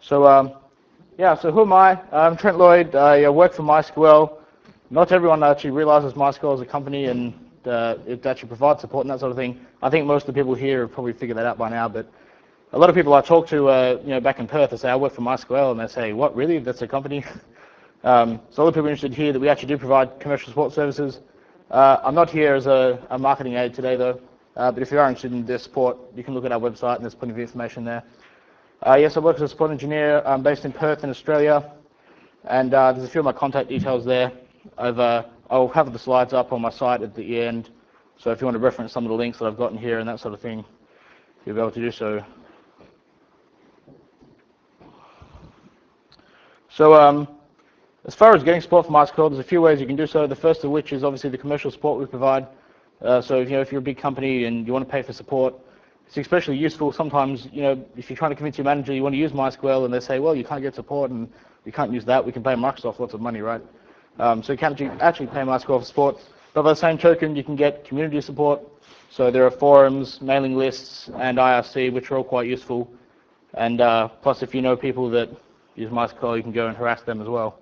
Yeah, so who am I? I'm Trent Lloyd. I work for MySQL. Not everyone actually realizes MySQL is a company and it actually provides support and that sort of thing. I think most of the people here have probably figured that out by now, but a lot of people I talk to, back in Perth, they say, I work for MySQL, and they say, what, really? That's a company? So a lot of people are interested here that we actually do provide commercial support services. I'm not here as a marketing aid today, though, but if you are interested in this support, you can look at our website, and there's plenty of information there. Yes, I work as a support engineer. I'm based in Perth in Australia, and there's a few of my contact details there. I'll have the slides up on my site at the end, so if you want to reference some of the links that I've gotten here and that sort of thing, you'll be able to do so. So as far as getting support from MySQL, there's a few ways you can do so. The first of which is obviously the commercial support we provide. So if you're a big company and you want to pay for support, it's especially useful sometimes, if you're trying to convince your manager you want to use MySQL and they say, well, you can't get support and you can't use that, we can pay Microsoft lots of money, right? So you can't actually pay MySQL for support. But by the same token, you can get community support. So there are forums, mailing lists, and IRC, which are all quite useful. And plus, if you know people that use MySQL, you can go and harass them as well.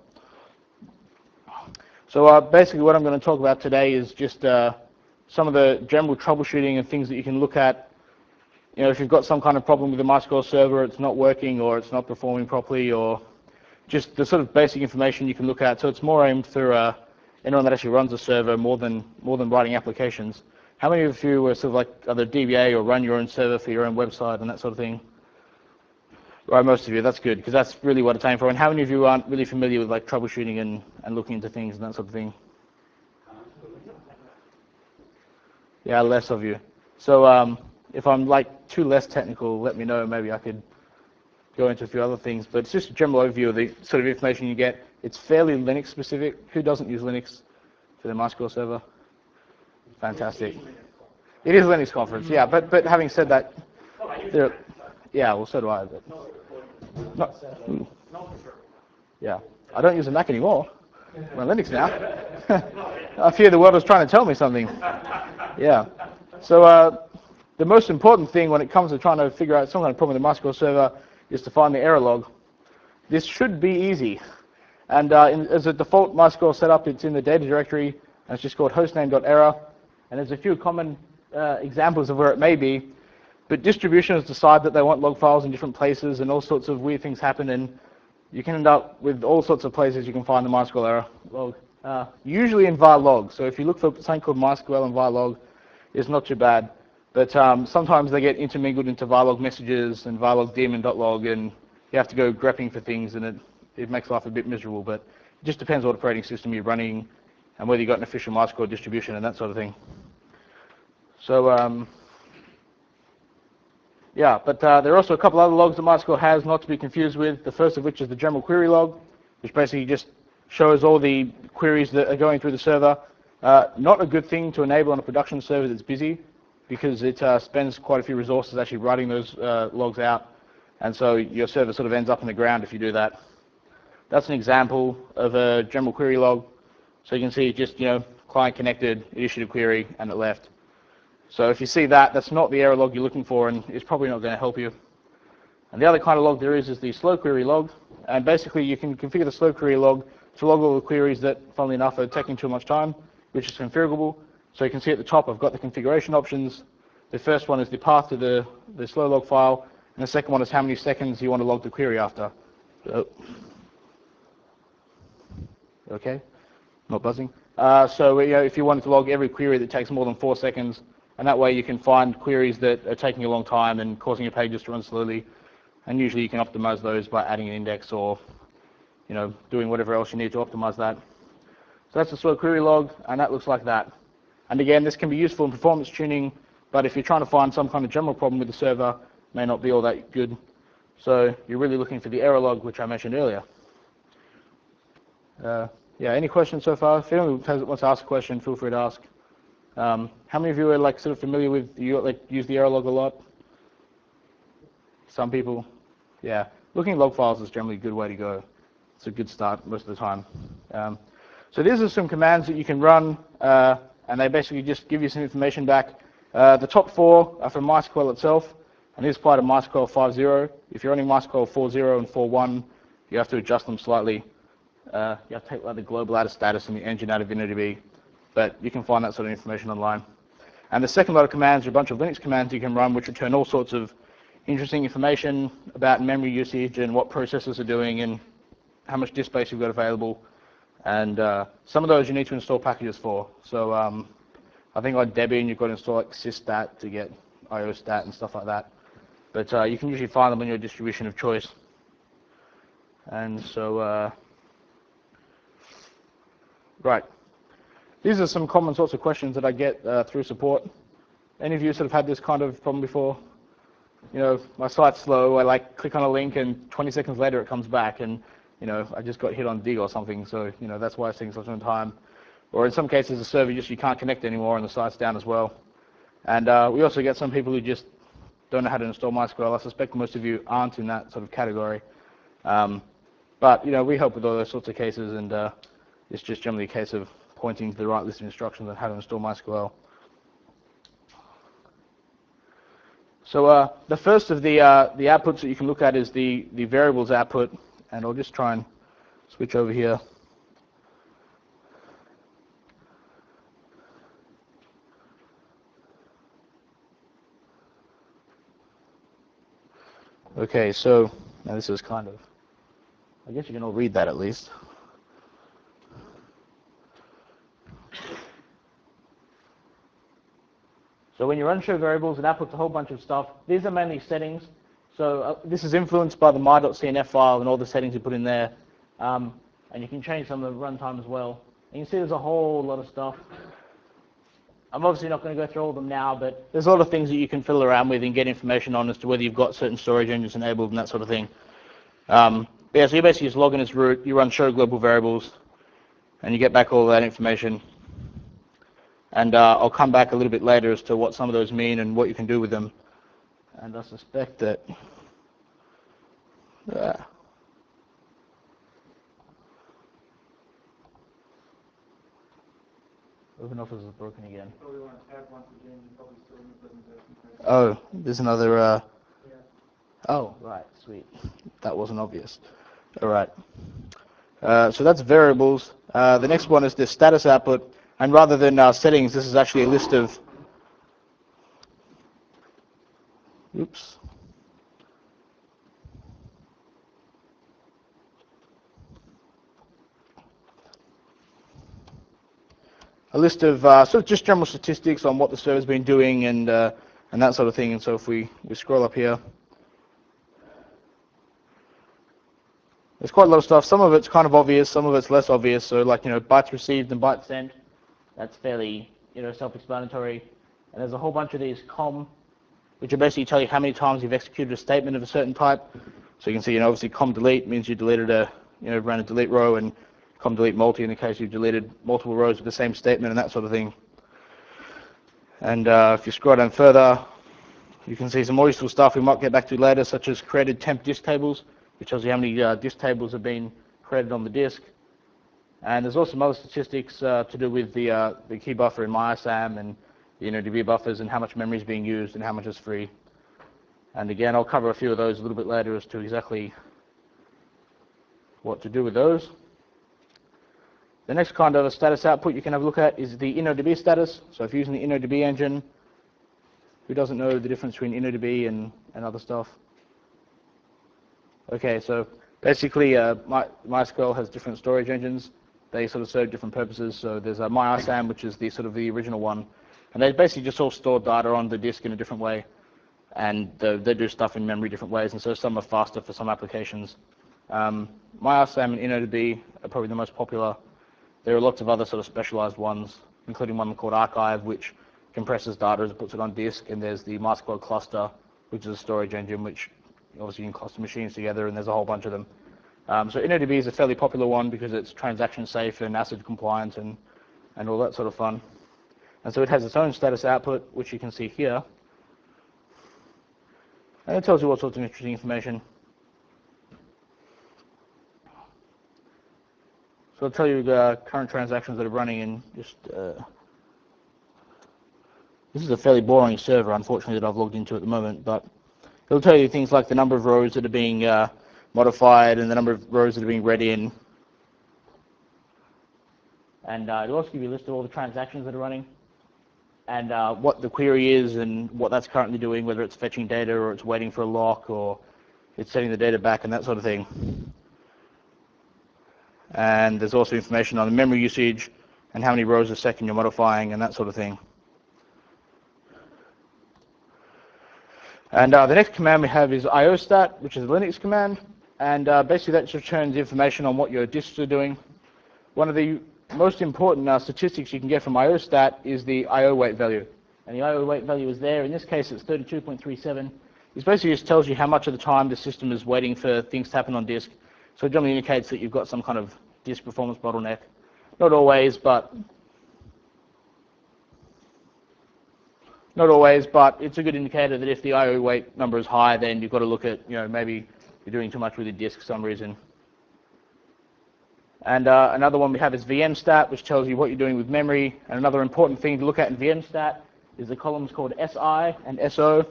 So basically what I'm going to talk about today is just some of the general troubleshooting and things that you can look at. If you've got some kind of problem with the MySQL server, it's not working or it's not performing properly, or just the sort of basic information you can look at. So it's more aimed for anyone that actually runs a server more than writing applications. How many of you are sort of like either DBA or run your own server for your own website and that sort of thing? Right, most of you, that's good, because that's really what it's aimed for. And how many of you aren't really familiar with like troubleshooting and looking into things and that sort of thing? Yeah, less of you. So if I'm like too less technical, let me know. Maybe I could go into a few other things. But it's just a general overview of the sort of information you get. It's fairly Linux specific. Who doesn't use Linux for their MySQL server? Fantastic. It is Linux conference, yeah. But having said that, yeah, well, so do I. But yeah, I don't use a Mac anymore. I'm on Linux now. I fear the world is trying to tell me something. Yeah. So the most important thing when it comes to trying to figure out some kind of problem with the MySQL server is to find the error log. This should be easy. And as a default MySQL setup, it's in the data directory, and it's just called hostname.error. And there's a few common examples of where it may be. But distributions decide that they want log files in different places, and all sorts of weird things happen, and you can end up with all sorts of places you can find the MySQL error log. Usually in var log. So if you look for something called MySQL and var log, it's not too bad. But sometimes they get intermingled into var log messages and var log daemon.log, and you have to go grepping for things, and it makes life a bit miserable. But it just depends what operating system you're running and whether you've got an official MySQL distribution and that sort of thing. So yeah, but there are also a couple other logs that MySQL has, not to be confused with. The first of which is the general query log, which basically just shows all the queries that are going through the server. Not a good thing to enable on a production server that's busy, because it spends quite a few resources actually writing those logs out, and so your server sort of ends up in the ground if you do that. That's an example of a general query log. So you can see just, client connected, it issued a query, and it left. So if you see that, that's not the error log you're looking for, and it's probably not going to help you. And the other kind of log there is the slow query log. And basically, you can configure the slow query log to log all the queries that, funnily enough, are taking too much time, which is configurable. So you can see at the top, I've got the configuration options. The first one is the path to the slow log file, and the second one is how many seconds you want to log the query after. So, okay, not buzzing. So if you wanted to log every query that takes more than 4 seconds, and that way you can find queries that are taking a long time and causing your pages to run slowly. And usually you can optimize those by adding an index or doing whatever else you need to optimize that. So that's the slow query log, and that looks like that. And again, this can be useful in performance tuning, but if you're trying to find some kind of general problem with the server, it may not be all that good. So you're really looking for the error log, which I mentioned earlier. Yeah, any questions so far? If anyone wants to ask a question, feel free to ask. How many of you are sort of familiar with, use the error log a lot? Some people? Yeah. Looking at log files is generally a good way to go. It's a good start most of the time. So these are some commands that you can run, and they basically just give you some information back. The top 4 are from MySQL itself. And these apply to MySQL 5.0. If you're running MySQL 4.0 and 4.1, you have to adjust them slightly. You have to take like the global out of status and the engine out of InnoDB, but you can find that sort of information online. And the second lot of commands are a bunch of Linux commands you can run, which return all sorts of interesting information about memory usage and what processors are doing and how much disk space you've got available. And some of those you need to install packages for. So I think on Debian you've got to install like systat to get IOstat and stuff like that. But you can usually find them on your distribution of choice. And so, right. These are some common sorts of questions that I get through support. Any of you sort of had this kind of problem before? You know, my site's slow, I like click on a link and 20 seconds later it comes back and, you know, I just got hit on dig or something, so, you know, that's why it's taking such a long time. Or in some cases the server you can't connect anymore and the site's down as well. And we also get some people who just don't know how to install MySQL. I suspect most of you aren't in that sort of category. But, you know, we help with all those sorts of cases, and it's just generally a case of pointing to the right list of instructions on how to install MySQL. So the first of the outputs that you can look at is the variables output, and I'll just try and switch over here. Okay, so now this is kind of, I guess you can all read that at least. So when you run show variables, it outputs a whole bunch of stuff. These are mainly settings. So this is influenced by the my.cnf file and all the settings you put in there. And you can change some of the runtime as well. And you can see there's a whole lot of stuff. I'm obviously not going to go through all of them now, but there's a lot of things that you can fiddle around with and get information on as to whether you've got certain storage engines enabled and that sort of thing. But yeah, so you basically just log in as root, you run show global variables, and you get back all that information. And I'll come back a little bit later as to what some of those mean and what you can do with them. And I suspect that OpenOffice is broken again. Oh, there's another. Oh, right, sweet. That wasn't obvious. All right. So that's variables. The next one is the status output. And rather than settings, this is actually a list of. Oops. A list of sort of just general statistics on what the server's been doing and that sort of thing. And so if we scroll up here, there's quite a lot of stuff. Some of it's kind of obvious, some of it's less obvious. So like, you know, bytes received and bytes sent, that's fairly, you know, self-explanatory. And there's a whole bunch of these com, which will basically tell you how many times you've executed a statement of a certain type. So you can see, you know, obviously com delete means you deleted a, you know, ran a delete row, and com delete multi in the case you've deleted multiple rows with the same statement and that sort of thing. And if you scroll down further, you can see some more useful stuff we might get back to later, such as created temp disk tables, which tells you how many disk tables have been created on the disk. And there's also some other statistics to do with the key buffer in MyISAM and the InnoDB buffers and how much memory is being used and how much is free. And again, I'll cover a few of those a little bit later as to exactly what to do with those. The next kind of a status output you can have a look at is the InnoDB status. So if you're using the InnoDB engine, who doesn't know the difference between InnoDB and other stuff? Okay, so basically MySQL has different storage engines. They sort of serve different purposes. So there's a MyISAM, which is the sort of the original one. And they basically just all store data on the disk in a different way. And they do stuff in memory different ways. And so some are faster for some applications. MyISAM and InnoDB are probably the most popular. There are lots of other sort of specialized ones, including one called Archive, which compresses data as it puts it on disk. And there's the MySQL cluster, which is a storage engine, which obviously you can cluster machines together, and there's a whole bunch of them. So InnoDB is a fairly popular one because it's transaction safe and ACID compliant and all that sort of fun. And so it has its own status output, which you can see here. And it tells you all sorts of interesting information. So I'll tell you the current transactions that are running, and just this is a fairly boring server, unfortunately, that I've logged into at the moment. But It'll tell you things like the number of rows that are being modified and the number of rows that are being read in. And it'll also give you a list of all the transactions that are running and what the query is and what that's currently doing, whether it's fetching data or it's waiting for a lock or it's sending the data back and that sort of thing. And there's also information on the memory usage and how many rows a second you're modifying and that sort of thing. And the next command we have is iostat, which is a Linux command. And basically that just returns information on what your disks are doing. One of the most important statistics you can get from iostat is the I/O wait value. And the I/O wait value is there. In this case, it's 32.37. This basically just tells you how much of the time the system is waiting for things to happen on disk. So it generally indicates that you've got some kind of disk performance bottleneck. Not always, but it's a good indicator that if the I/O wait number is high, then you've got to look at, maybe you're doing too much with your disk for some reason. And another one we have is VMstat, which tells you what you're doing with memory. And another important thing to look at in VMstat is the columns called SI and SO.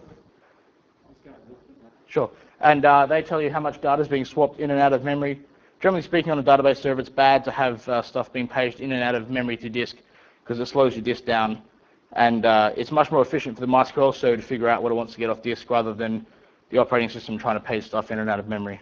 Sure. And they tell you how much data is being swapped in and out of memory. Generally speaking, on a database server, it's bad to have stuff being paged in and out of memory to disk because it slows your disk down. And it's much more efficient for the MySQL server to figure out what it wants to get off disk rather than the operating system trying to page stuff in and out of memory.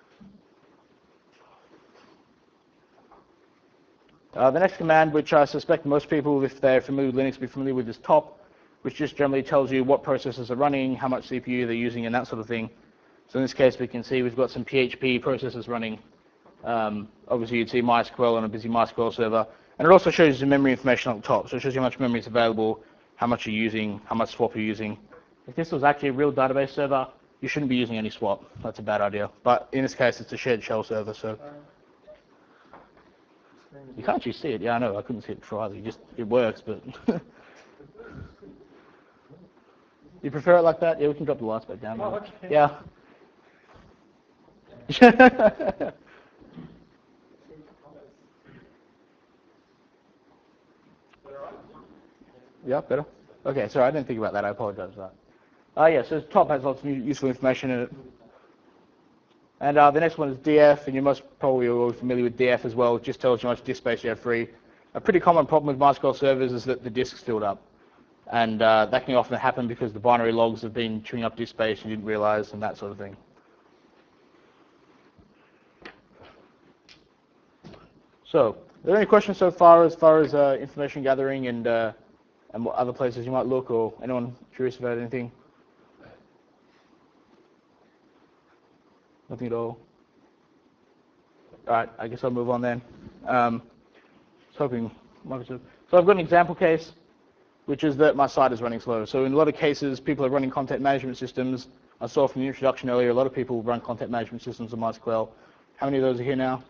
The next command, which I suspect most people, if they're familiar with Linux, will be familiar with, is top, which just generally tells you what processes are running, how much CPU they're using, and that sort of thing. So in this case, we can see we've got some PHP processes running. Obviously, you'd see MySQL on a busy MySQL server. And it also shows you memory information on the top. So it shows you how much memory is available, how much you're using, how much swap you're using. If this was actually a real database server, you shouldn't be using any swap. That's a bad idea. But in this case, it's a shared shell server, so you can't actually see it. Yeah, I know. I couldn't see it before either. It works, but you prefer it like that? Yeah, we can drop the lights back down. Oh, okay. Yeah. Yeah, better. Okay, sorry, I didn't think about that. I apologize for that. Yeah, so top has lots of useful information in it. And the next one is DF, and you're most probably all familiar with DF as well. It just tells you how much disk space you have free. A pretty common problem with MySQL servers is that the disk's filled up. And that can often happen because the binary logs have been chewing up disk space you didn't realize and that sort of thing. So, are there any questions so far as information gathering and what other places you might look, or anyone curious about anything? Nothing at all? All right, I guess I'll move on then. So I've got an example case, which is that my site is running slow. So in a lot of cases, people are running content management systems. I saw from the introduction earlier, a lot of people run content management systems on MySQL. How many of those are here now?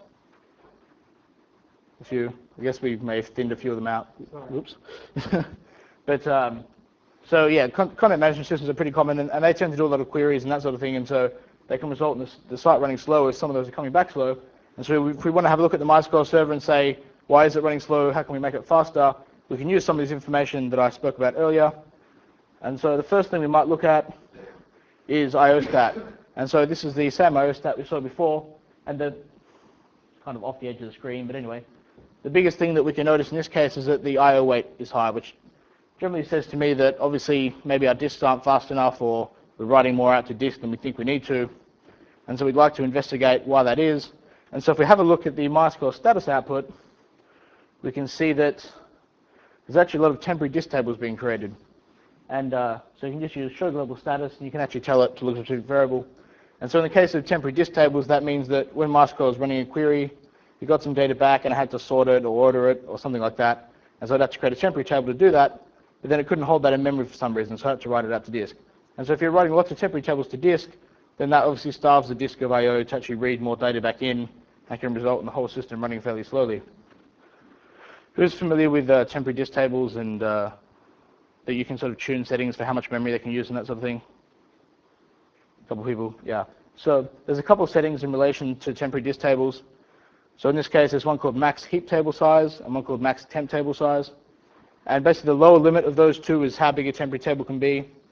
A few. I guess we may have thinned a few of them out. Oops. But so yeah, content management systems are pretty common, and they tend to do a lot of queries and that sort of thing, and so they can result in the site running slow if some of those are coming back slow. And so if we want to have a look at the MySQL server and say, why is it running slow? How can we make it faster? We can use some of this information that I spoke about earlier. And so the first thing we might look at is iostat. And so this is the same iostat we saw before, and the kind of off the edge of the screen, but anyway. The biggest thing that we can notice in this case is that the I/O wait is high, which generally says to me that obviously maybe our disks aren't fast enough, or we're writing more out to disk than we think we need to. And so we'd like to investigate why that is. And so if we have a look at the MySQL status output, we can see that there's actually a lot of temporary disk tables being created. And so you can just use show global status, and you can actually tell it to look at a specific variable. And so in the case of temporary disk tables, that means that when MySQL is running a query, you got some data back and I had to sort it or order it or something like that. And so I'd have to create a temporary table to do that, but then it couldn't hold that in memory for some reason, so I had to write it out to disk. And so if you're writing lots of temporary tables to disk, then that obviously starves the disk of I/O to actually read more data back in, and can result in the whole system running fairly slowly. Who's familiar with temporary disk tables and that you can sort of tune settings for how much memory they can use and that sort of thing? A couple of people, yeah. So there's a couple of settings in relation to temporary disk tables. So in this case, there's one called max heap table size and one called max temp table size. And basically the lower limit of those two is how big a temporary table can be.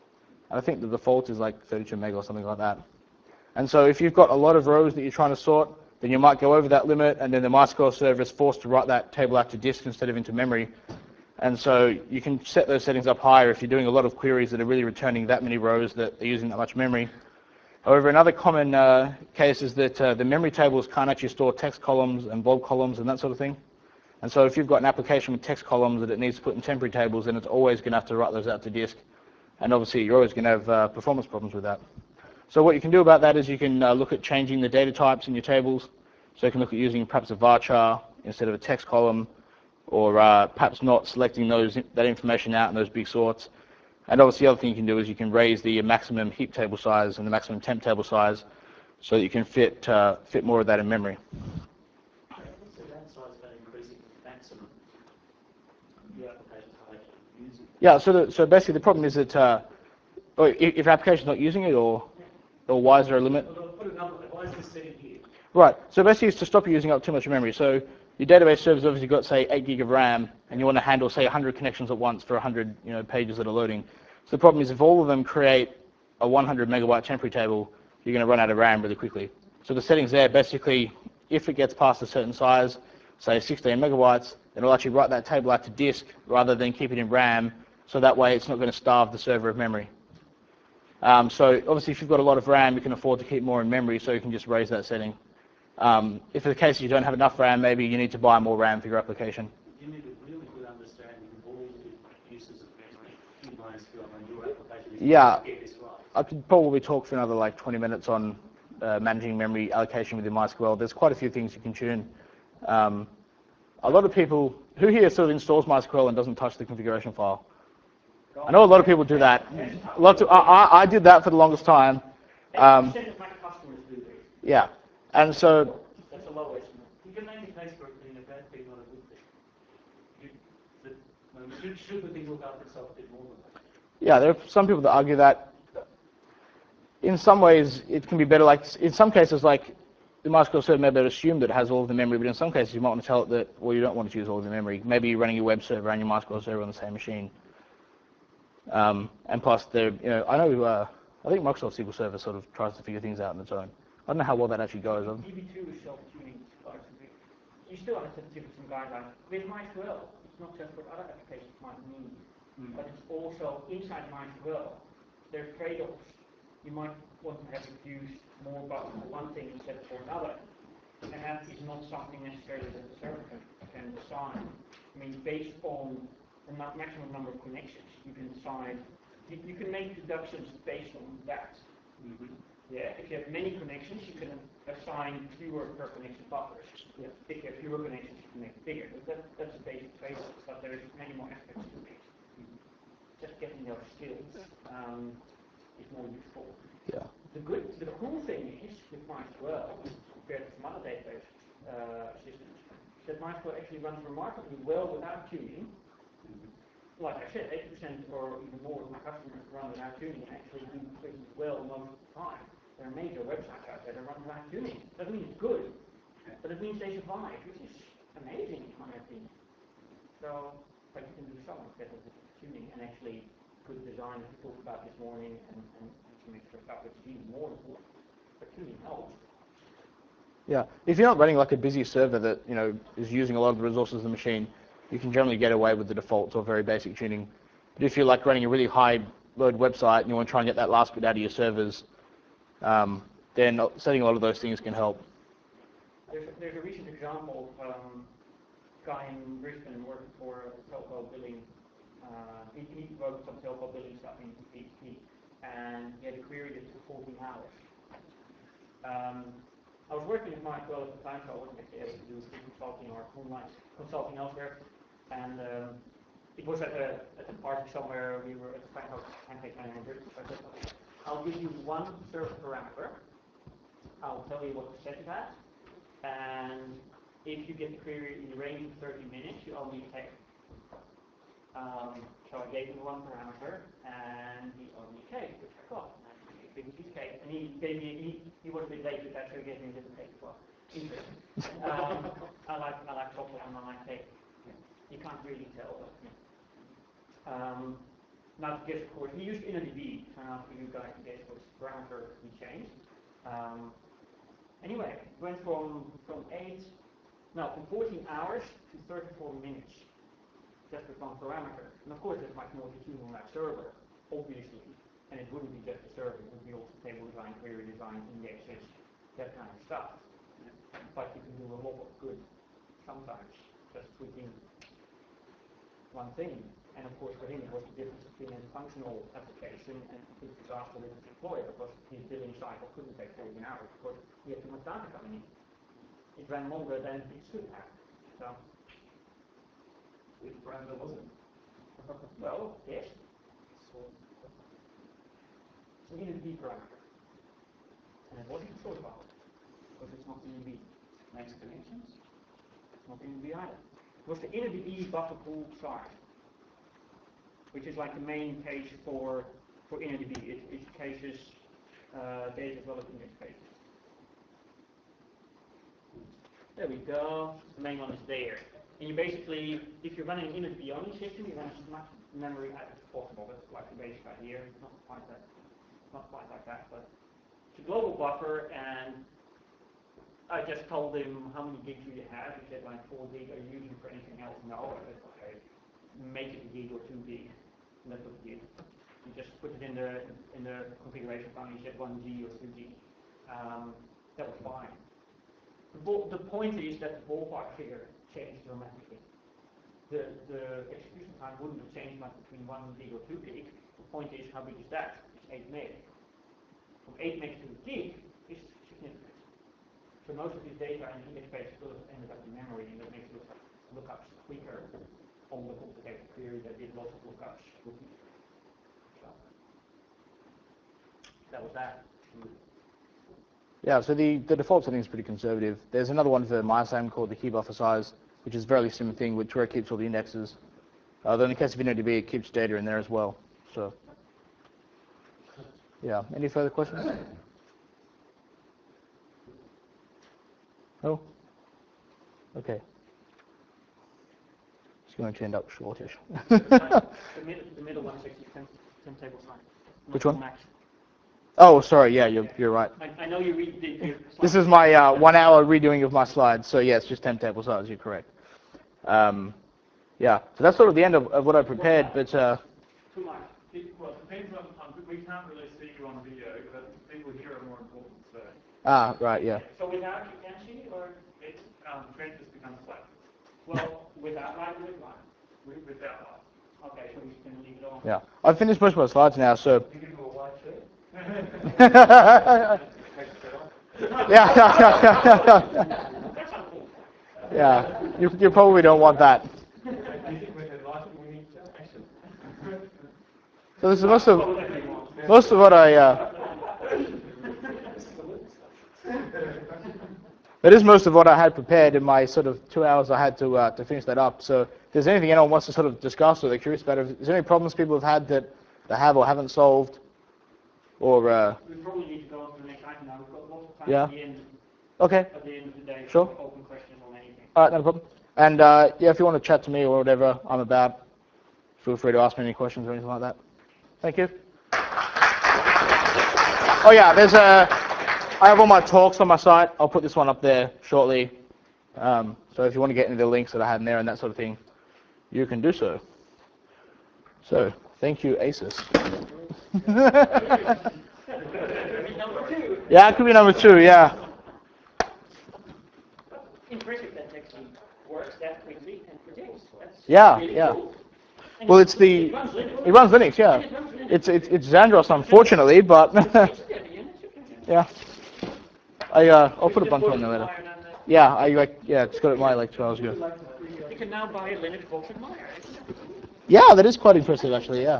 And I think the default is like 32 meg or something like that. And so if you've got a lot of rows that you're trying to sort, then you might go over that limit, and then the MySQL server is forced to write that table out to disk instead of into memory. And so you can set those settings up higher if you're doing a lot of queries that are really returning that many rows that are using that much memory. However, another common case is that the memory tables can't actually store text columns and blob columns and that sort of thing. And so if you've got an application with text columns that it needs to put in temporary tables, then it's always going to have to write those out to disk. And obviously, you're always going to have performance problems with that. So what you can do about that is you can look at changing the data types in your tables. So you can look at using perhaps a varchar instead of a text column, or perhaps not selecting that information out in those big sorts. And obviously the other thing you can do is you can raise the maximum heap table size and the maximum temp table size so that you can fit more of that in memory. Yeah, so basically the problem is that if your application is not using it, or why is there a limit? Why is this setting here? Right, so basically it's to stop you using up too much memory. So your database server's obviously got, say, 8 gig of RAM, and you want to handle, say, 100 connections at once for 100 pages that are loading. So the problem is if all of them create a 100 megabyte temporary table, you're going to run out of RAM really quickly. So the settings there, basically, if it gets past a certain size, say 16 megabytes, then it'll actually write that table out to disk rather than keep it in RAM, so that way it's not going to starve the server of memory. So obviously if you've got a lot of RAM, you can afford to keep more in memory, so you can just raise that setting. If in the case you don't have enough RAM, maybe you need to buy more RAM for your application. You need a really good understanding of all the uses of memory in MySQL and your application. Yeah, I could probably talk for another like 20 minutes on managing memory allocation within MySQL. There's quite a few things you can tune. A lot of people, who here sort of installs MySQL and doesn't touch the configuration file? I know a lot of people do that. I did that for the longest time. 80% of my customers do this. Yeah, and so That's a low estimate. You can make a case for it being a bad thing, not a good thing. Should the thing look after itself a bit more than that? yeah, there are some people that argue that in some ways it can be better. Like in some cases, like the MySQL server may better assume that it has all of the memory, but in some cases you might want to tell it that, well, you don't want to use all of the memory. Maybe you're running your web server and your MySQL server on the same machine. And plus, I think Microsoft SQL Server sort of tries to figure things out on its own. I don't know how well that actually goes. DB2 is self-tuning. You still have to give it some guidelines. With MySQL, it's not just what other applications might need, but it's also inside MySQL. There are trade-offs. You might want to have it used more about one thing instead of for another. And that is not something necessarily that the server can decide. I mean, based on the maximum number of connections, you can decide. You can make deductions based on that. Yeah, if you have many connections, you can assign fewer per connection buffers. Yeah. If you have fewer connections, you can make it bigger. But that's a basic trade-off, but there is many more aspects to it. Just getting those skills is more useful. Yeah. The cool thing is with MySQL, compared to some other database systems, that MySQL actually runs remarkably well without tuning. Like I said, 80% or even more of my customers run without tuning and actually do pretty well most of the time. There are major websites out there that run without tuning. That means it's good, but it means they survive, which is amazing in my opinion. So, but you can do so much better with tuning and actually good design, as we talked about this morning, and some extra stuff which is even more important. But tuning helps. Yeah, if you're not running like a busy server that is using a lot of the resources of the machine, you can generally get away with the defaults or very basic tuning. But if you're like running a really high load website and you want to try and get that last bit out of your servers, then setting a lot of those things can help. There's a recent example of a guy in Brisbane working for telco billing. He wrote some telco billing stuff in PHP, and he had a query that took 14 hours. I was working at MySQL at the time, so I wasn't actually able to do consulting or online consulting elsewhere. And it was at a party somewhere. We were at the pancake manager. So I said, okay, I'll give you one server parameter. I'll tell you what to set it at. And if you get the query in the range of 30 minutes, you owe me a cake. So I gave him one parameter, and he owed me a cake, which I got. It was his cake, and he gave me. He was a bit late with that, so he gave me a little cake as well. Interesting. I like chocolate and I like cake. You can't really tell, but Now, guess of course, we used InnoDB, so now for you guys to guess what parameter we changed. Anyway, it went from 14 hours to 34 minutes. Just with one parameter. And of course, there's much more to do on that server, obviously. And it wouldn't be just a server, it would be also table design, query design, indexes, that kind of stuff. But you can do a lot of good sometimes, just within one thing. And of course, for him, it was the difference between a functional application and a complete disaster with his employer, because his billing cycle couldn't take 14 hours because he had too much data coming in. It ran longer than it should have. So, which parameter was it? well, yes. So we need a B parameter. And it wasn't sort about it, because it's not in B. Next connections? It's not in B either. It was the InnoDB buffer pool size, which is like the main case for InnoDB. It cases data as well as index pages. There we go. The main one is there. And you basically, if you're running an InnoDB only system, you want as much memory as possible. That's like the basic idea. It's not quite like that, but it's a global buffer. And I just told him how many gigs do you have. He said like 4 gig. Are you using it for anything else? No. I said, okay, make it a gig or 2 gig. And that's what he did. You just put it in the configuration file. You said 1 G or 2 G. That was fine. The point is that the ballpark figure changed dramatically. The execution time wouldn't have changed much between 1 gig or 2 gig. The point is, how big is that? It's 8 meg. From 8 meg to a gig is significant. So most of this data in the index page still ended up in memory, and that makes lookups quicker on the complicated query that did lots of lookups. So that was that. Yeah, so the default setting is pretty conservative. There's another one for MySAM called the key buffer size, which is a very similar thing, where it keeps all the indexes. Though in the case of InnoDB, it keeps data in there as well. So, yeah. Any further questions? No? Okay. It's going to end up shortish. The middle one is actually 10 tables high. Which one? Oh, sorry. Yeah, you're right. I know you read the This is my 1 hour redoing of my slides. So yeah, it's just 10 table size. You're correct. Yeah. So that's sort of the end of what I prepared. But Too much. Well, it depends on. We can't really see you on video, but people here are more important. So. Right. Yeah. So without you can see, or It Trent just becomes flat. well, without light, with light. Without light. Okay, so we can leave it on. Yeah. I've finished most of my slides now. So. You can do a white shirt. Yeah. Yeah. You probably don't want that. So this is most of what I. That is most of what I had prepared in my sort of 2 hours I had to finish that up. So if there's anything anyone wants to sort of discuss or they're curious about, is there any problems people have had that they have or haven't solved? Or we probably need to go on to the next item now. We've got lots of time yeah. at the end. Okay. At the end of the day, Sure. Open questions on anything. All right, no problem. And yeah, if you want to chat to me or whatever, I'm about. Feel free to ask me any questions or anything like that. Thank you. Oh yeah, I have all my talks on my site. I'll put this one up there shortly. So if you want to get into the links that I had in there and that sort of thing, you can do so. So thank you, ASUS. Yeah, it could be number 2. Yeah. Impressive that actually works that quickly and predicts. That's Yeah, really yeah. cool. Well, it runs Linux, yeah. It's Xandros, unfortunately, but yeah. I'll put a bunch on there later. Yeah, I just got it my 2 hours ago. You can now buy a Linux box at Meyer. Yeah, that is quite impressive, actually. Yeah.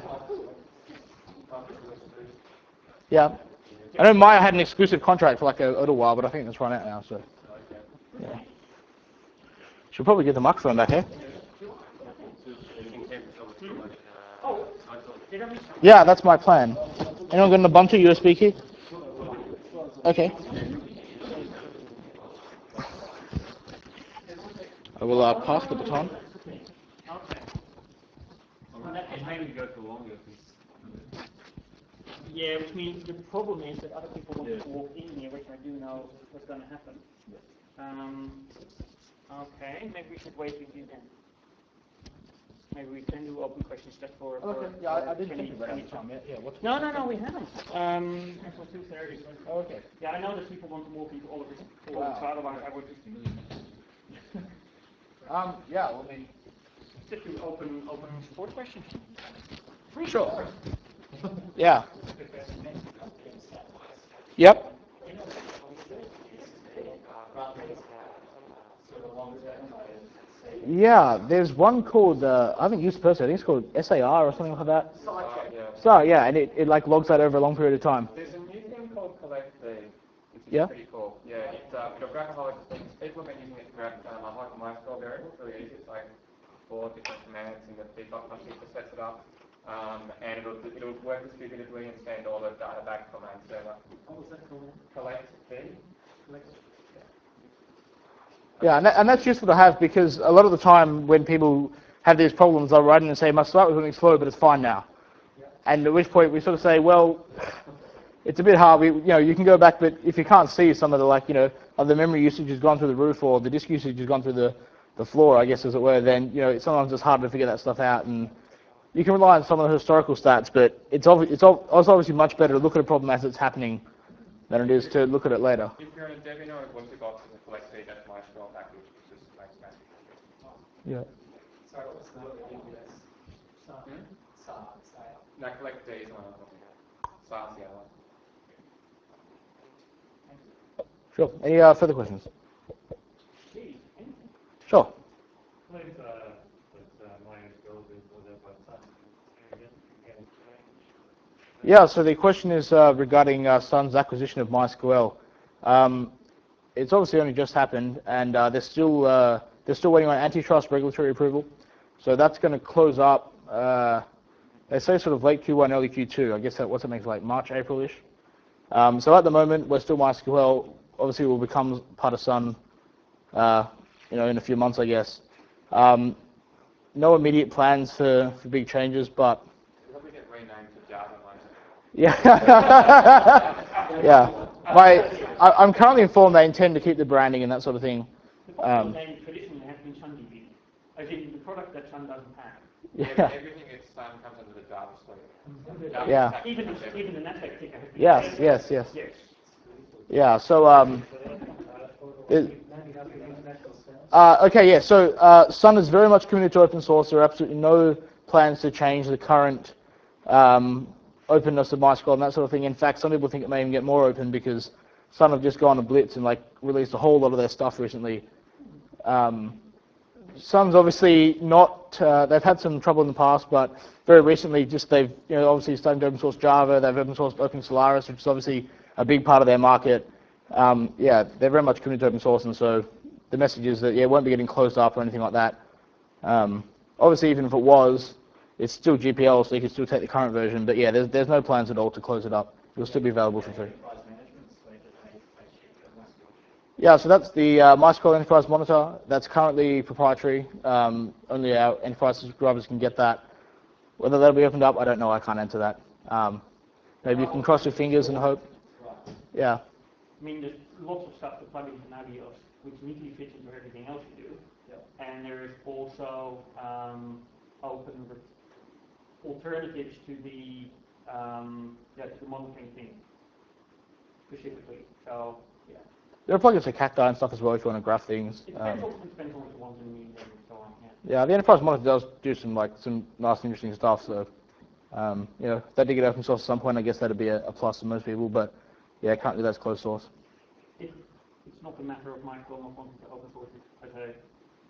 Yeah. I know Maya had an exclusive contract for like a little while, but I think that's run out now. So yeah. Should probably get the microphone back here. Yeah, that's my plan. Anyone got an Ubuntu USB key? Okay. I will pass the baton. Okay. mainly go for longer. Yeah, which means the problem is that other people want to walk in here, which I do know what's going to happen. Okay, maybe we should wait with you then. Maybe we can do open questions just for. Okay. Yeah, I didn't think about it. No, we haven't. For 2:30. Oh, okay. Yeah, I know that people want to walk into all of this. So otherwise, I would just. Yeah. Well, I mean. Just do open support questions. Sure. Yeah. Yep. Yeah, there's one called, I haven't used it personally, I think it's called SAR or something like that. So yeah, and it like logs that over a long period of time. There's a new thing called Collect which is Yeah. pretty cool. Yeah, it's graph things. People have been using it to grab like MySQL variables really easy. It's like 4 different commands in the default function that sets it up. And it'll work distributively and send all the data back from our server. What was that called? Collect D. Yeah, and that's useful to have because a lot of the time when people have these problems, they'll write in and say, my start with something slow, but it's fine now. And at which point we sort of say, well, it's a bit hard. You can go back, but if you can't see some of the the memory usage has gone through the roof or the disk usage has gone through the floor, I guess as it were, then sometimes it's harder to figure that stuff out. And you can rely on some of the historical stats, but it's obviously much better to look at a problem as it's happening than it is to look at it later. If you're in a Debian or a Ubuntu box with a Collect D, that's MySQL package, which just makes sense. Yeah. Sorry, what's the AWS? No, Collect D is one of them. SAR's the other one. Sure. Any further questions? Sure. Yeah, so the question is regarding Sun's acquisition of MySQL. It's obviously only just happened, and they're still waiting on antitrust regulatory approval. So that's going to close up. They say sort of late Q1, early Q2. I guess what's it makes like March, April-ish. So at the moment, we're still MySQL. Obviously, will become part of Sun, in a few months, I guess. No immediate plans for big changes, but. Probably get renamed to Java. Yeah. Yeah. I'm currently informed they intend to keep the branding and that sort of thing. The name traditionally has been SunDB, as in the product that Sun doesn't have. Yeah. Everything it's Sun comes under the Java suite. Yeah. Even the NetApp ticker has been. Yes. Yeah. So okay. Yeah. So Sun is very much committed to open source. There are absolutely no plans to change the current openness of MySQL and that sort of thing. In fact, some people think it may even get more open because Sun have just gone to Blitz and released a whole lot of their stuff recently. Sun's obviously not. They've had some trouble in the past, but very recently, they've obviously started to open source Java. They've open sourced OpenSolaris, which is obviously a big part of their market. Yeah, they're very much committed to open source, and so the message is that it won't be getting closed up or anything like that. Obviously, even if it was, it's still GPL, so you can still take the current version. But yeah, there's no plans at all to close it up. It will still be available for free. Yeah, so that's the MySQL Enterprise Monitor. That's currently proprietary. Only our enterprise subscribers can get that. Whether that'll be opened up, I don't know. I can't answer that. Maybe you can cross your fingers and hope. Yeah. I mean, there's lots of stuff to plug into Nagios, which neatly fits into everything else you do. And there is also open alternatives to the monitoring thing specifically. So yeah. There are plugins for Cacti and stuff as well if you want to graph things. It depends on what you want to mean and so on. Yeah, the Enterprise Monitor does do some nice, interesting stuff. So, if they did get open source at some point, I guess that'd be a plus for most people. But yeah, currently that's closed source. It's not a matter of MySQL not wanting to open source it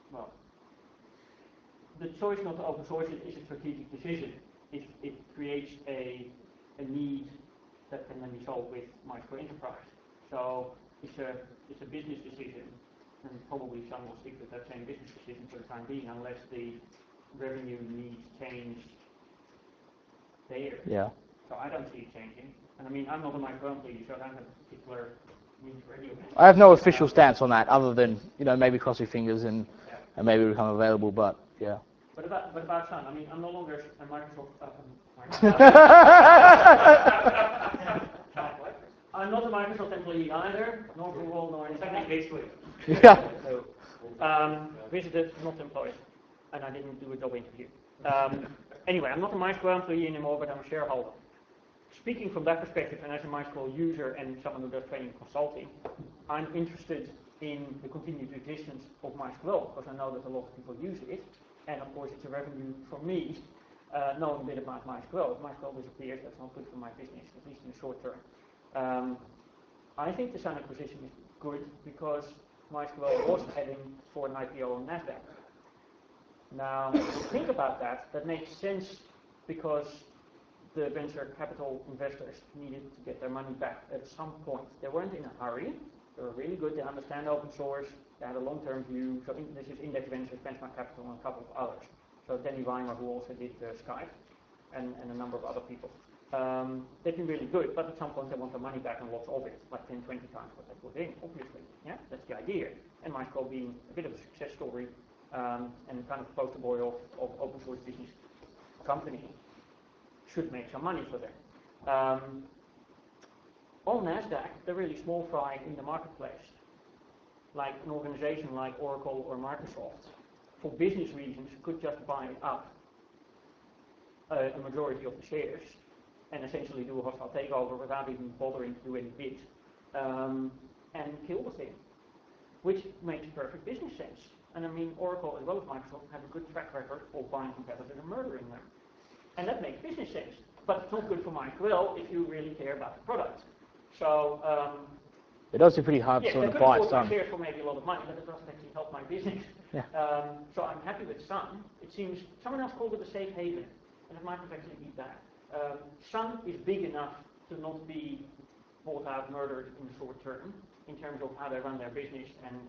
the choice not to open source it is a strategic decision. It creates a need that can then be solved with MySQL Enterprise. So it's a business decision, and probably some will stick with that same business decision for the time being, unless the revenue needs change there. Yeah. So I don't see it changing. And I mean, I'm not a MySQL employee, so I don't have a particular need for any of it. I have no official stance on that, other than maybe cross your fingers and maybe become available. But yeah. But about Sun, I mean, I'm no longer a Microsoft. I'm not a Microsoft employee either, nor Google, nor anything. Yeah. Visited, not employed, and I didn't do a job interview. Anyway, I'm not a MySQL employee anymore, but I'm a shareholder. Speaking from that perspective, and as a MySQL user and someone who does training consulting, I'm interested in the continued existence of MySQL because I know that a lot of people use it, and of course it's a revenue for me knowing a bit about MySQL. If MySQL disappears, that's not good for my business, at least in the short term. I think the Sun acquisition is good because MySQL was heading for an IPO on NASDAQ. Now, if you think about that, that makes sense because the venture capital investors needed to get their money back at some point. They weren't in a hurry. They were really good. They understand open source. They had a long-term view. So this is Index Ventures, Benchmark Capital, and a couple of others. So Danny Weimer, who also did Skype, and a number of other people. They've been really good, but at some point they want their money back and lots of it, like 10, 20 times what they put in, obviously. Yeah, that's the idea. And MySQL being a bit of a success story and kind of poster boy of open source business company should make some money for them. On NASDAQ, they're really small fry in the marketplace. Like an organization like Oracle or Microsoft, for business reasons, could just buy up a majority of the shares and essentially do a hostile takeover without even bothering to do any bids and kill the thing, which makes perfect business sense. And I mean, Oracle as well as Microsoft have a good track record of buying competitors and murdering them. And that makes business sense. But it's not good for MySQL if you really care about the product. So it does seem pretty hard to sort of buy Sun. Shares for maybe a lot of money, but it doesn't actually help my business. Yeah. So I'm happy with Sun. It seems someone else called it a safe haven, and it might actually be that. Sun is big enough to not be bought out, murdered in the short term in terms of how they run their business, and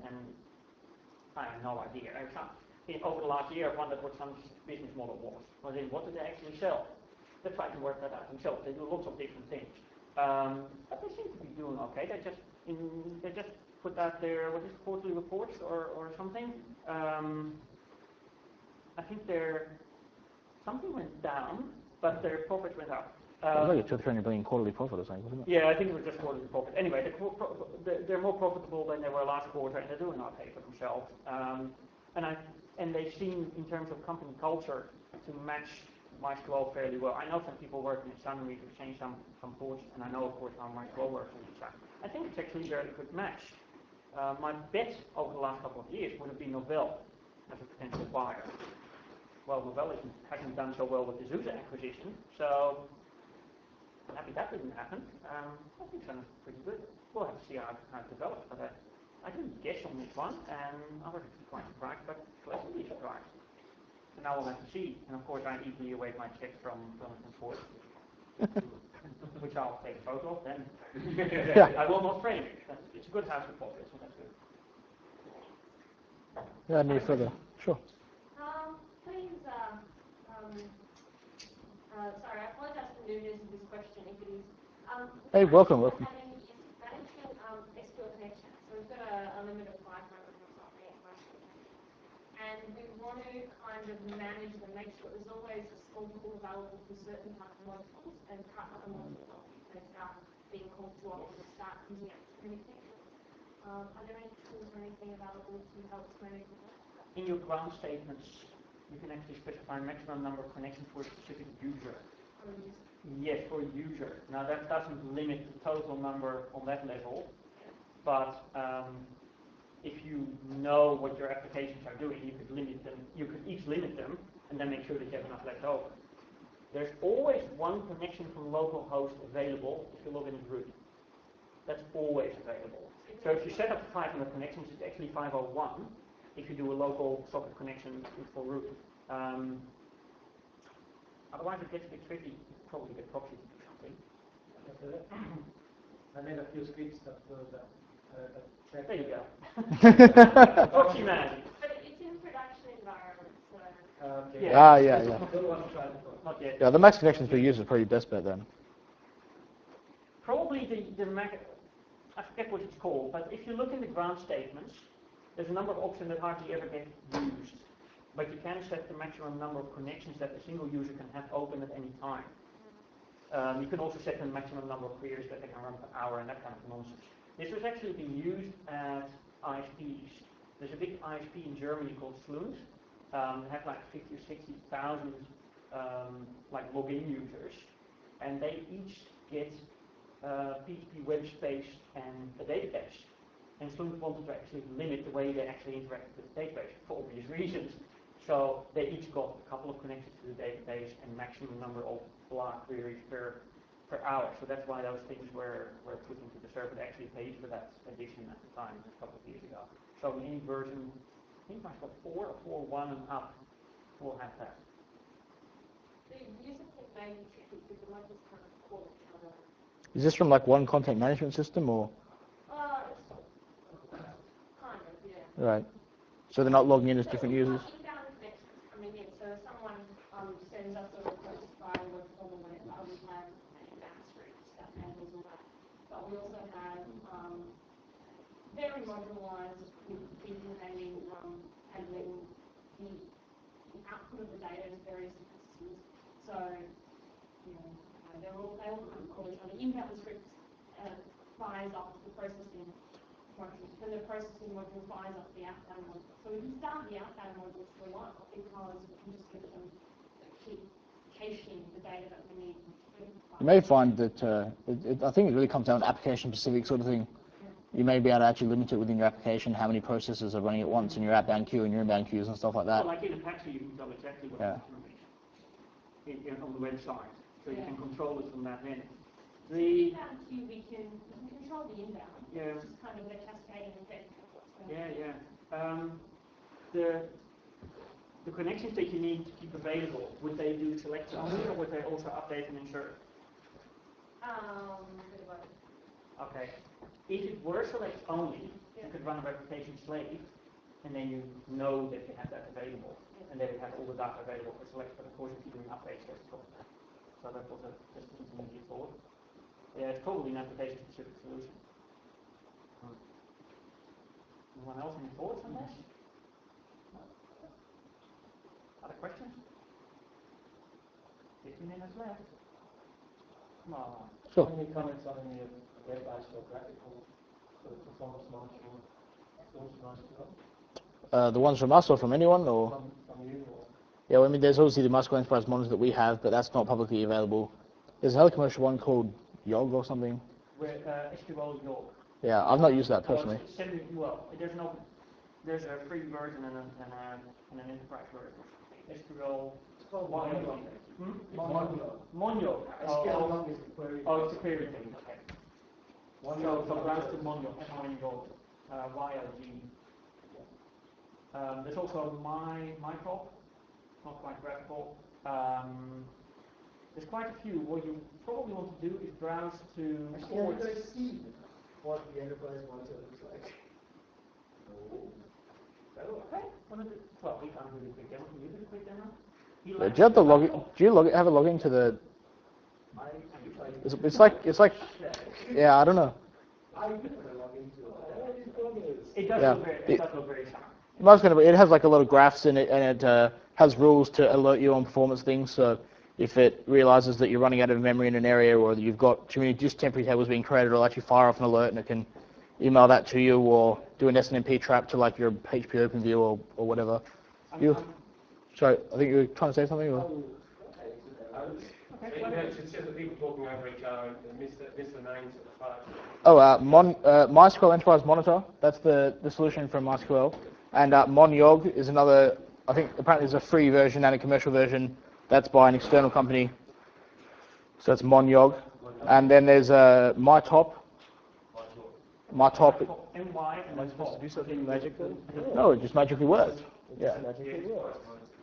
I have no idea. Over the last year, I've wondered what Sun's business model was. What did they actually sell? They try to work that out themselves. They do lots of different things, but they seem to be doing okay. They just put out their quarterly reports or something. I think something went down, but their profit went up. It was like a 200 billion quarterly profit or something, wasn't it? Yeah, I think it was just quarterly profit. Anyway, they're more profitable than they were last quarter, and they're doing okay for themselves. And they seem, in terms of company culture, to match MySQL fairly well. I know some people working at Sun, we've changed some thoughts, and I know, of course, how MySQL works in Sun. I think it's actually a very good match. My bet over the last couple of years would have been Novell as a potential buyer. Well, Novell hasn't done so well with the SUSE acquisition, so I'm happy that didn't happen. I think Sun is pretty good. We'll have to see how it develops, but I didn't guess on this one, and I was quite surprised, but pleasantly surprised. And now we'll have to see. And of course, I eagerly await my check from Jonathan Ford, which I'll take a photo of then. Yeah. I will not frame it. It's a good house deposit, so that's good. Yeah, any further? Sure. Please, sorry, I apologize for the newness of this question, if it is. Hey, welcome. Having management SQL connection. So we've got a limit of 500 or something at most. And we want to kind of manage and make sure there's always a small pool available for certain types of modules and cut other modules they start being called to or start using it for anything. Are there any tools or anything available to help us manage that? In your ground statements, you can actually specify a maximum number of connections for a specific user. Yes, for a user. Now that doesn't limit the total number on that level, but if you know what your applications are doing, you could limit them. You could each limit them, and then make sure that you have enough left over. There's always one connection from localhost available if you log in as root. That's always available. So if you set up 500 connections, it's actually 501. If you do a local socket connection for root. Otherwise it gets a bit tricky. You probably get proxy or something. I made a few scripts that will check. There you go. Proxy man. But it's in production environment, so... Okay. Yeah. Yeah. Don't want to try before. Not yet. Yeah, the max connections per user is probably your best bet then. Probably the max, I forget what it's called, but if you look in the ground statements, there's a number of options that hardly ever get used. but you can set the maximum number of connections that a single user can have open at any time. You can also set the maximum number of queries that they can run per hour and that kind of nonsense. This was actually being used at ISPs. There's a big ISP in Germany called Slunt. They have like 50 or 60,000 like login users, and they each get PHP web space and a database. And Slunt wanted to actually limit the way they actually interact with the database for obvious reasons. So they each got a couple of connections to the database and maximum number of blah queries per hour. So that's why those things were put into the server. They actually paid for that addition at the time, a couple of years ago. So in any version, I think Microsoft 4 or 4.1 and up will have that. The user can maybe tricky because the modules kind of call each other. Is this from like one content management system or? It's kind of, yeah. Right. So they're not logging in as different users? Inbound connections coming in. So if someone sends us a request by what's on the web, we have an inbound script that handles all that. But we also have very modularized with people handling the output of the data to various different systems. So, you know, they all kind of call each other. Inbound script fires up the processing module, and the processing module fires up the outbound module. So we can start the outbound modules for a while because we can just get them keep caching the data that we need. You may find that, I think it really comes down to application-specific sort of thing. You may be able to actually limit it within your application, how many processes are running at once in your outbound queue and your inbound queues and stuff like that. So like in Apache, you can tell exactly what on the website. So you can control it from that end. The inbound queue, we can control the inbound. Yeah. Which is kind of the cascading effect of what's going Yeah. on. The connections that you need to keep available, would they do select only or would they also update and insert? Bit of both. Okay. If it were select only, you could run a replication slave, and then you know that you have that available, and then you have all the data available for select. But of course, if you're doing updates, there's a problem. So that was just an intermediate thought. Yeah, it's probably an application-specific solution. Anyone else any thoughts on this? Other questions? 15 minutes left. Come on. Sure. Any comments on the web ISO graphical sort of performance monitoring tools from MySQL? The ones from us or from anyone? Or? From you or? Yeah, well, I mean, there's obviously the MySQL Enterprise monitor that we have, but that's not publicly available. There's another commercial one called Yog or something. Where SQL Yog. Yeah, I've not used that personally. There's a free version and an enterprise version. SQL. It's called Monyo. Monyo. SQL is the query. Oh, it's a query thing. Okay. So browse to Monyo. Monyo. YLG. There's also MyProp. Not quite graphical. There's quite a few. What you probably want to do is browse to Can you see what the enterprise monitor looks like? Okay. Well, we can't do a quick demo. Can you do a quick demo? Do you have the login? Do you have a login to the? It's like. Yeah, I don't know. It does look very sharp. It has like a lot of graphs in it, and it has rules to alert you on performance things. So if it realizes that you're running out of memory in an area, or that you've got too many distemporary tables being created, it'll actually fire off an alert, and it can email that to you, or do an SNMP trap to like your HP OpenView or whatever. Sorry, I think you were trying to say something. Or? You mentioned the people talking over each other and miss the names of the files. Oh, MySQL Enterprise Monitor. That's the solution from MySQL. And MonYog is another. I think apparently there's a free version and a commercial version. That's by an external company. So it's MonYog. And then there's MyTop. MyTop. MY. Am I supposed to do something magical? No, it just magically works. Yeah. Magically works.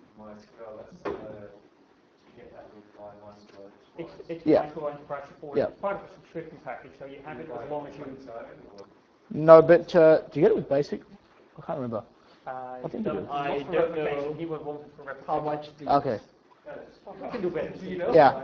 It's Yeah. MySQL Enterprise support. Yeah. It's part of a subscription package, so you have it as long as you. No, but do you get it with Basic? I can't remember. I think don't it is. know. He would want it for replication. How much do you Okay. You can do better. Do you know? Yeah.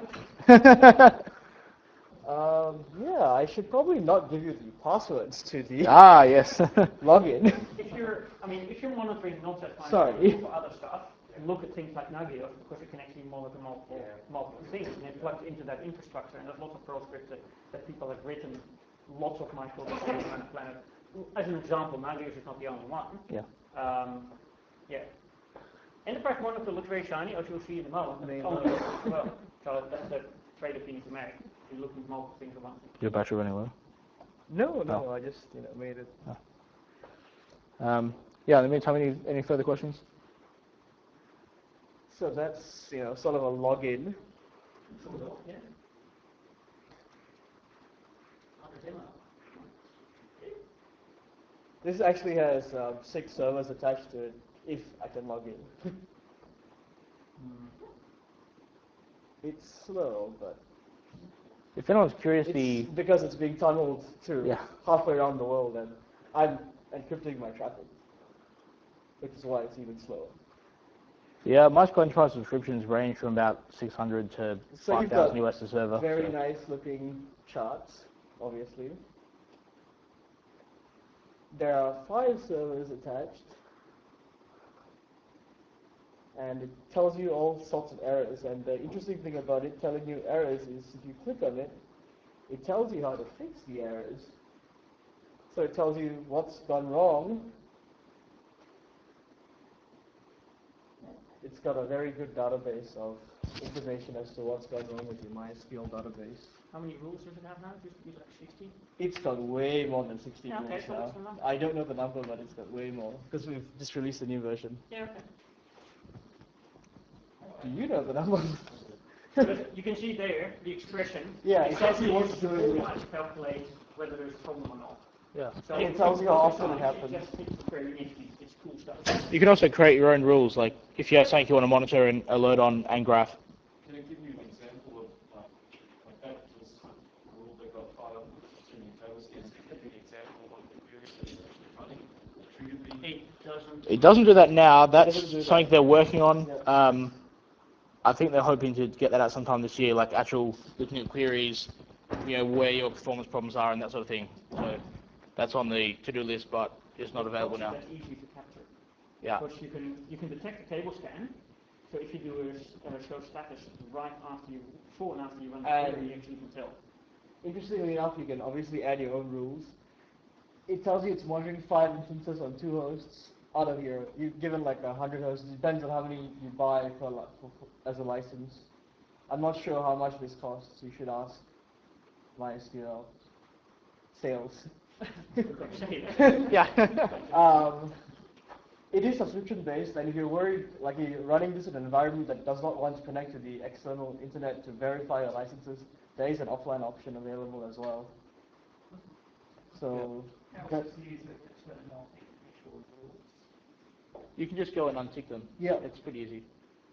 Yeah, I should probably not give you the passwords to the Ah, yes. login. If you're monitoring not just MySQL Sorry. for other stuff, look at things like Nagios because it can actually monitor multiple things, and it plugs into that infrastructure. And there's lots of proscripts that people have written, lots of microcontrollers on the planet. As an example, Nagios is not the only one. Yeah. Yeah. Enterprise Monitor looks very shiny, as you'll see in a moment. It's only as well. So that's the trade-off you need to make. You look at multiple things at once. Your battery running low? No, I just made it. Yeah, in the meantime, any further questions? So that's sort of a login. Yeah. This actually has 6 servers attached to it, if I can log in. It's slow, but If anyone's curious, it's because it's being tunneled to halfway around the world, and I'm encrypting my traffic, which is why it's even slower. Yeah, MySQL Enterprise subscriptions range from about 600 to So you've 5,000 got US a server. very nice looking charts, obviously. There are 5 servers attached, and it tells you all sorts of errors. And the interesting thing about it telling you errors is if you click on it, it tells you how to fix the errors. So it tells you what's gone wrong. It's got a very good database of information as to what's gone wrong with your MySQL database. How many rules does it have now? It used to be like 60? It's got way more than 60 Yeah, okay, rules so now. what's the number? I don't know the number, but it's got way more, because we've just released a new version. Yeah, okay. Do you know the number? But you can see there the expression. Yeah, it tells you what to do. Always calculate whether there's a problem or not. Yeah. So And it tells you how often it happens. It's very nifty. It's cool stuff. You can also create your own rules, like if you have something you want to monitor and alert on and graph. Can I give you an example of like that was a rule that got filed in the table scans? Can you give me an example of the query that is actually running? Triggered the It doesn't do that now. That's doesn't do something that. they're working on. Yeah. I think they're hoping to get that out sometime this year, like actual looking at queries, where your performance problems are and that sort of thing. So that's on the to-do list, but it's not available now. That's easy to capture. Yeah. Because you can detect the table scan. So if you do a show status right after before and after you run the query, you actually can tell. Interestingly enough, you can obviously add your own rules. It tells you it's monitoring 5 instances on 2 hosts out of you've given like 100 hosts. It depends on how many you buy as a license. I'm not sure how much this costs. You should ask MySQL sales. Yeah. It is subscription based, and if you're worried, like you're running this in an environment that does not want to connect to the external internet to verify your licenses, there is an offline option available as well. So You can just go and untick them. Yeah. It's pretty easy.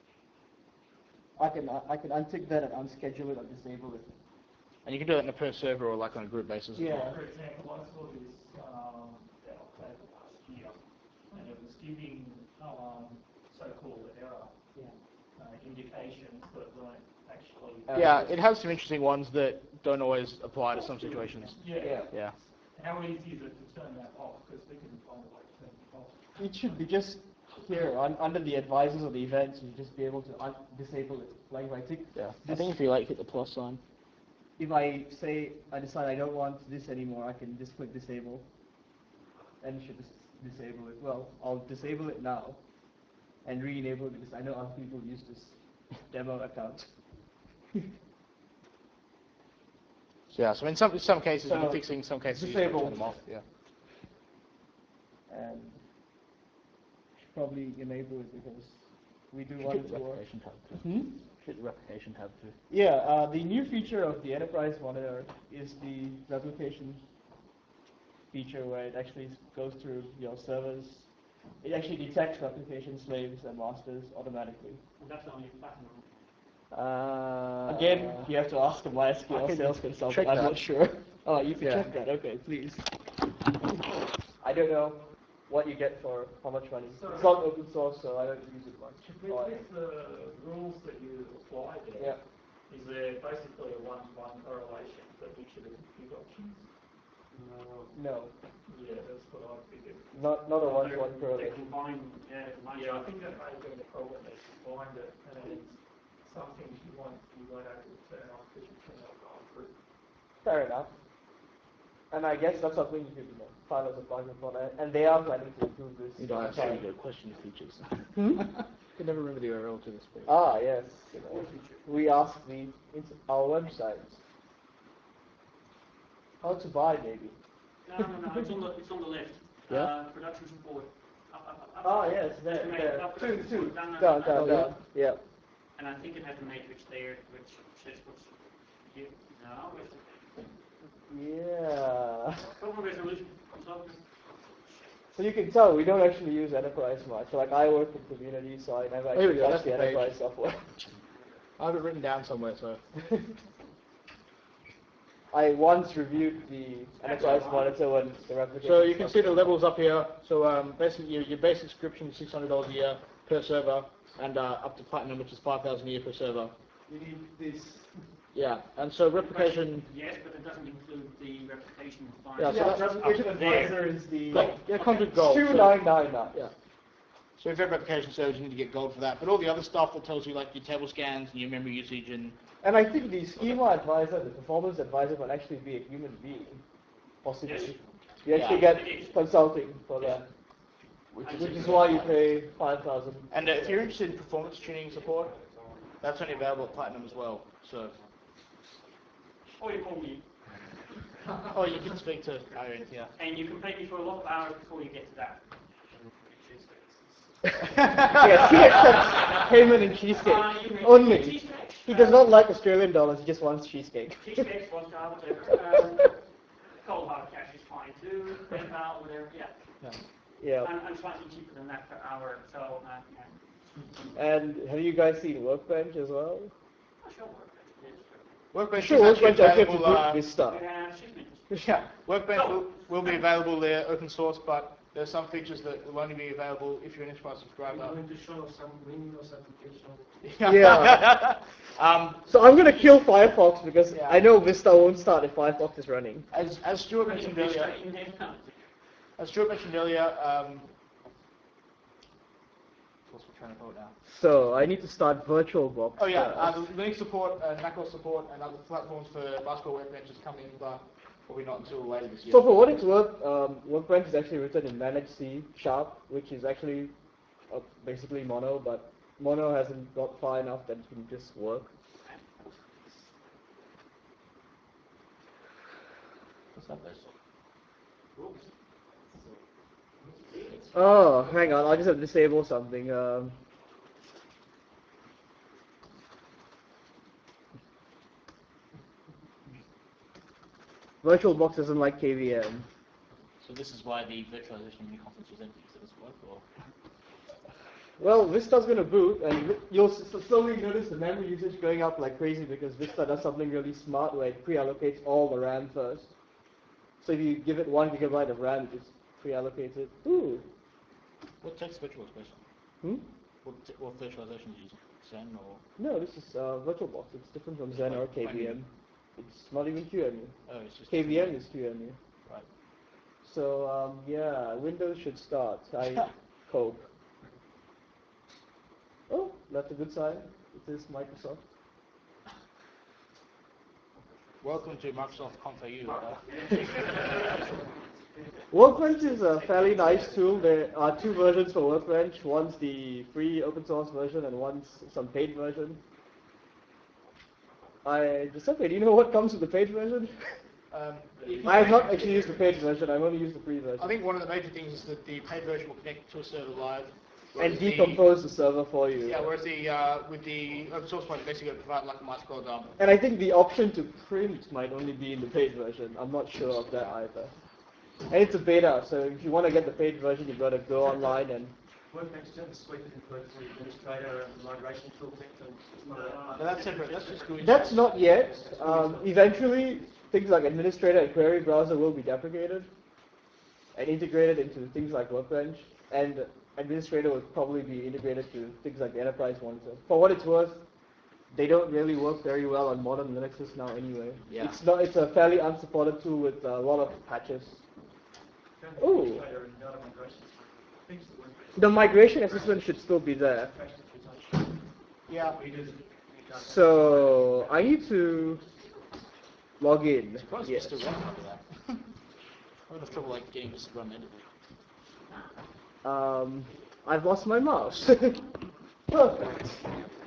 I can untick that and unschedule it or disable it. And you can do that in a per server or like on a group basis. Yeah. For example, I saw this last year, and it was giving so-called error indications that weren't actually. Yeah, it has some interesting ones that don't always apply to some situations. Yeah. How easy is it to turn that off? Because we can find a way to turn it off. It should be just here under the advisors of the events. You just be able to disable it. Like if I tick. Yeah. I think if you hit the plus sign. If I say I decide I don't want this anymore, I can just click disable, and it should just disable it. Well, I'll disable it now, and re-enable it because I know other people use this demo account. Yeah, so in some cases you can fix things, some cases you can disable. turn them off. Yeah. And should probably enable it because we do want it to work. Replication tab too. Hit the replication tab too. Yeah, the new feature of the Enterprise Monitor is the replication feature where it actually goes through your servers. It actually detects replication slaves and masters automatically. And that's only platinum. Again, you have to ask the MySQL sales consultant. I'm not sure. Oh, you can check that. Okay, please. I don't know what you get for how much money. It's not open source, so I don't use it much. With the rules that you apply there, is there basically a one-to-one correlation for each of the compute options? No, Yeah, that's what I figured. not a one-to-one They correlation. combine, yeah, Yeah, I think that may have been the problem, they combined it, and some things you weren't able to turn off because you turned off the group. Fair enough. And I guess that's something you could file as a plugin for that. And they are planning to improve this. You don't time. actually go question features. Hmm? Can never remember the URL to this page. Ah, yes. We asked our website. How to buy, maybe. No, it's on the left. Yeah? Production support. Up. Ah, yes, there. Up, Two. down. Yeah. And I think it has a matrix there which says what's here. No, it's Yeah. total resolution. So you can tell we don't actually use enterprise much. Like I work in community, so I never Here we actually go, touch that's the the page. enterprise software. I have it written down somewhere, so. I once reviewed the enterprise monitor when the replication. So you can see the levels up here. So basically your basic subscription is $600 a year per server, and up to platinum, which is $5,000 a year per server. You need this. Yeah, and so replication. Yes, but it doesn't include the replication file. Yeah, so Yeah, that's replication up there. advisor is the Yeah, contract gold. 2999. Yeah. So if you have replication servers, you need to get gold for that. But all the other stuff that tells you like your table scans and your memory usage and And I think the schema advisor, the performance advisor, will actually be a human being, possibly. Yes. You actually get consulting for that, which is why you pay 5,000. and if you're interested in performance tuning support, that's only available at platinum as well. So. Or you call me, Oh, you can speak to Aaron, yeah. and you can pay me for a lot of hours before you get to that. Yes, he accepts payment in cheesecake. Only. He does not like Australian dollars, he just wants cheesecake. Cheesecakes, one star, whatever. Cold hard cash is fine too. PayPal, whatever. Yeah. Yeah. I'm slightly cheaper than that per hour, so yeah. And have you guys seen Workbench as well? I shall work. Workbench Sure, is actually Workbench actually have to available. boot Vista. Yeah, shipment. Yeah, Workbench will be available there, open source, but there's some features that will only be available if you're an enterprise subscriber. You're going to show us some Windows application. Yeah. So I'm going to kill Firefox because I know Vista won't start if Firefox is running. As Stuart mentioned earlier, what's the train of thought now? So I need to start VirtualBox. Oh yeah, the Linux support, macOS support, and other platforms for Basketball Workbench is coming, but probably not until later this year. So for what it's worth, Workbench is actually written in Managed C#, which is actually basically Mono, but Mono hasn't got far enough that it can just work. What's up, Oh, hang on, I just have to disable something. VirtualBox doesn't like KVM. So this is why the virtualization mini conference was empty, because it doesn't work, or? Well, Vista's going to boot, and you'll slowly notice the memory usage going up like crazy because Vista does something really smart where it pre-allocates all the RAM first. So if you give it 1 gigabyte of RAM, it just pre-allocates it. Ooh. What takes virtualization? What virtualization is using? Xen or? No, this is VirtualBox. It's different from Xen or KVM. It's not even QEMU. Oh, it's just KVM is QEMU. Right. So yeah, Windows should start. I hope. Oh, that's a good sign. It is Microsoft. Welcome to Microsoft Conf.au. Workbench is a fairly nice tool. There are 2 versions for Workbench. One's the free open source version and one's some paid version. Giuseppe, do you know what comes with the paid version? I have not actually used the paid version, I've only used the free version. I think one of the major things is that the paid version will connect to a server live. And decompose the server for you. Yeah, whereas with the open source one, basically it provide like a MySQL dump. And I think the option to print might only be in the paid version. I'm not sure of that either. And it's a beta, so if you want to get the paid version, you've got to go online and... Workbench doesn't suite it includes the administrator and the migration toolkit and No, that's separate. That's just GUI. That's not yet. Eventually, things like administrator and query browser will be deprecated and integrated into things like Workbench. And administrator will probably be integrated to things like the enterprise monitor. For what it's worth, they don't really work very well on modern Linuxes now anyway. Yeah. It's a fairly unsupported tool with a lot of patches. Ooh. The migration assistant should still be there. Yeah. So I need to log in. Surprised Yes. still running under that. I would have trouble like getting just to run into it. I've lost my mouse. Perfect.